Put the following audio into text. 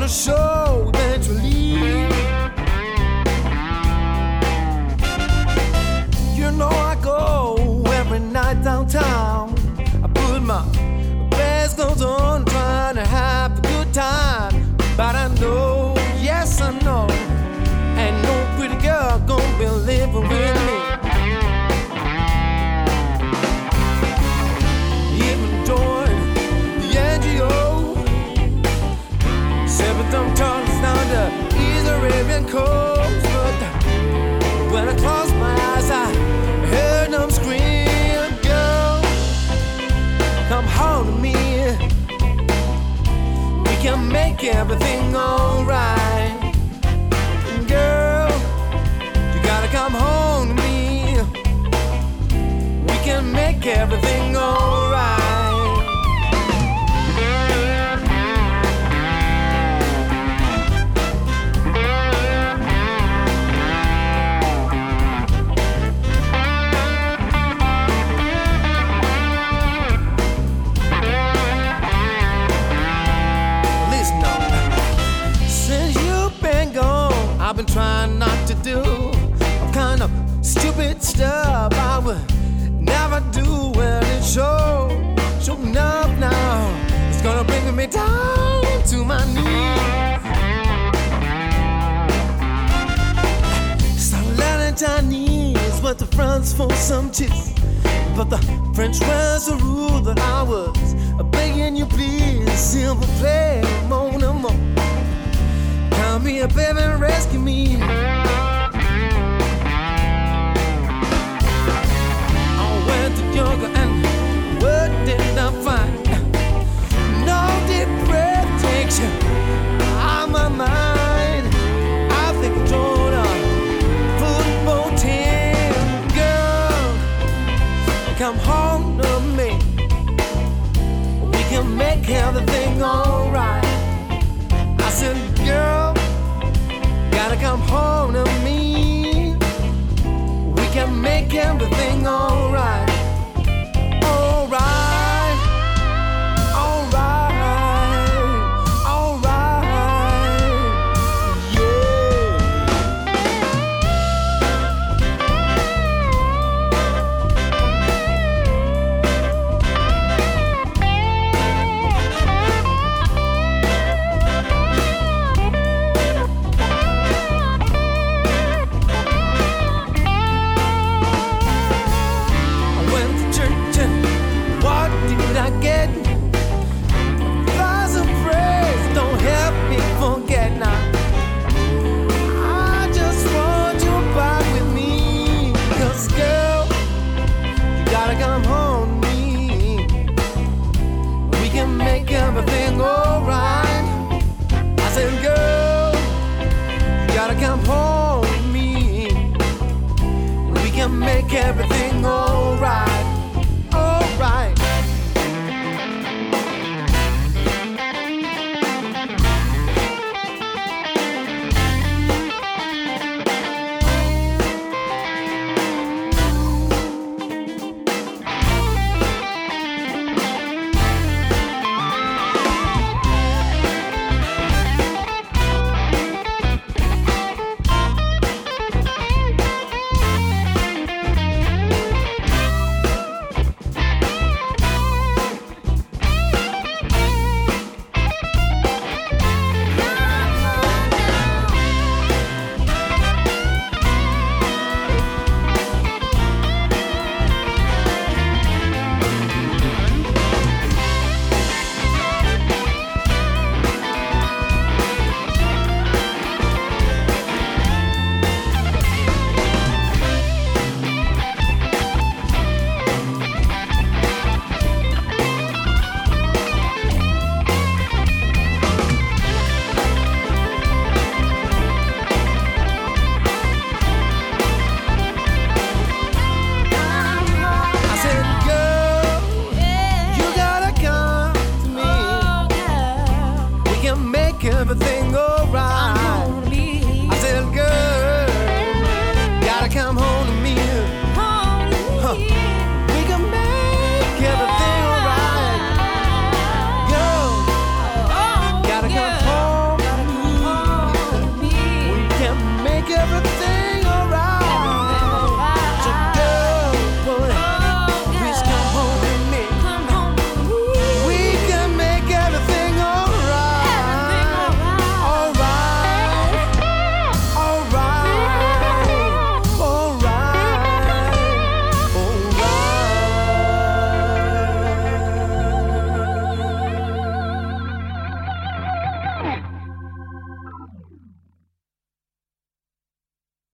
gonna show eventually. You know I go every night downtown. I put my best clothes on, trying to have a good time. But I know, yes I know, ain't no pretty girl gonna be living with me. Even join the NGO, 7th tunnels down the East Arabian coast. But when I close my eyes, I heard them scream, girl, come home to me. We can make everything alright. Girl, you gotta come home to me. We can make everything alright. I've been trying not to do all kind of stupid stuff I would never do. Well, it's showing up now. It's gonna bring me down to my knees. Start learning Chinese, but the front's for some chicks. But the French was the rule that I was begging you, please, silver play, mon amour. Come here, baby, rescue me. I went to yoga and what did I find? No deep breath takes you out of my mind. I think I'm joined a football team. Girl, come home to me. We can make everything alright. I said, girl, gotta come home to me. We can make everything alright.